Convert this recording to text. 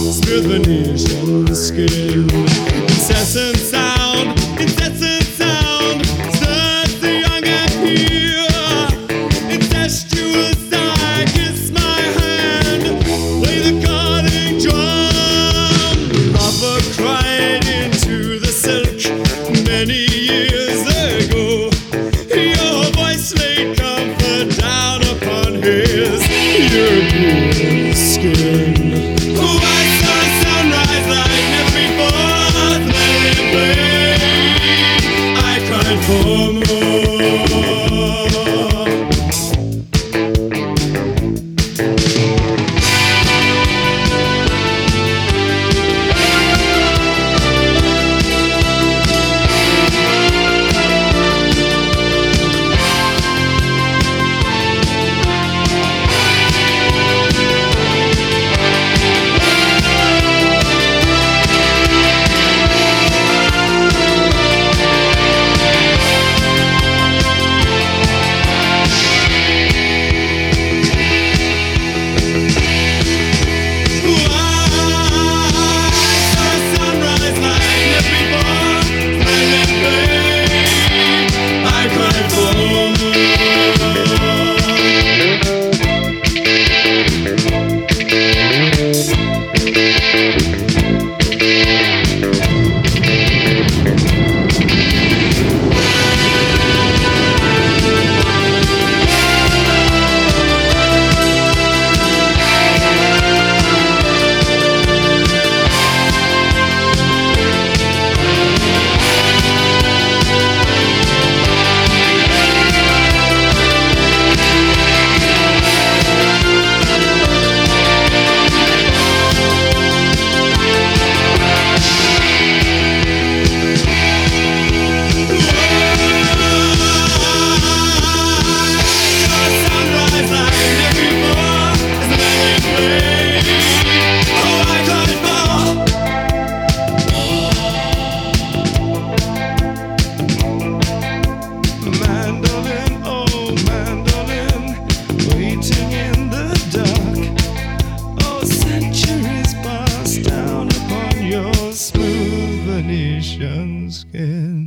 smooth Venetian skin. Incessant sound, stirs the young and pure. Incestuous, I kiss my hand, play the calling drum. Lover cried into the silk many years ago. Your voice laid comfort down upon his European skin. I saw sunrise like never before. Let it play. I cried for more. Venetian skin.